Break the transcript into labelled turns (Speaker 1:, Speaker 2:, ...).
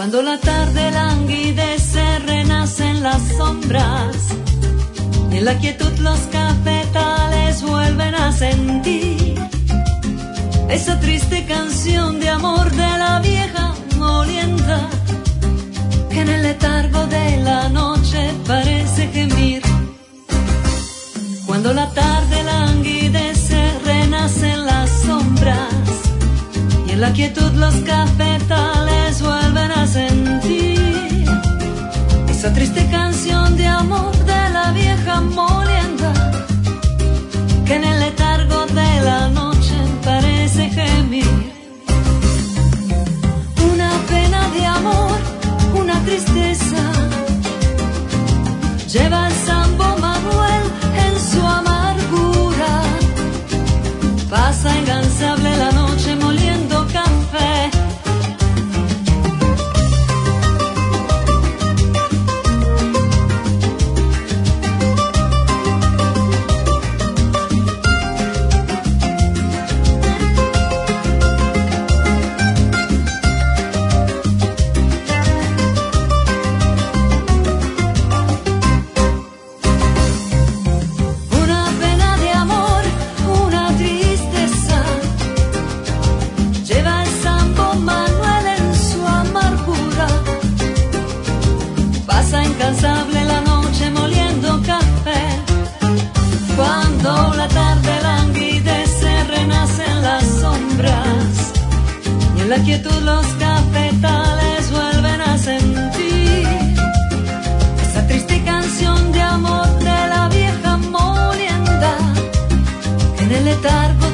Speaker 1: Cuando la tarde languidece, renacen las sombras, y en la quietud los cafetales vuelven a sentir esa triste canción de amor de la vieja molienda, que en el letargo de la noche parece gemir. Cuando la tarde languidece, renacen las sombras, y en la quietud los cafetales vuelven a sentir esa triste canción de amor de la vieja molienda, que en el letargo de la noche parece gemir. Una pena de amor, una tristeza, lleva el Sambo Manuel en su amargura. Pasa incansable la noche moliendo café. Incansable la noche moliendo café. Cuando la tarde languidece, renacen las sombras, y en la quietud los cafetales vuelven a sentir esa triste canción de amor de la vieja molienda, que en el letargo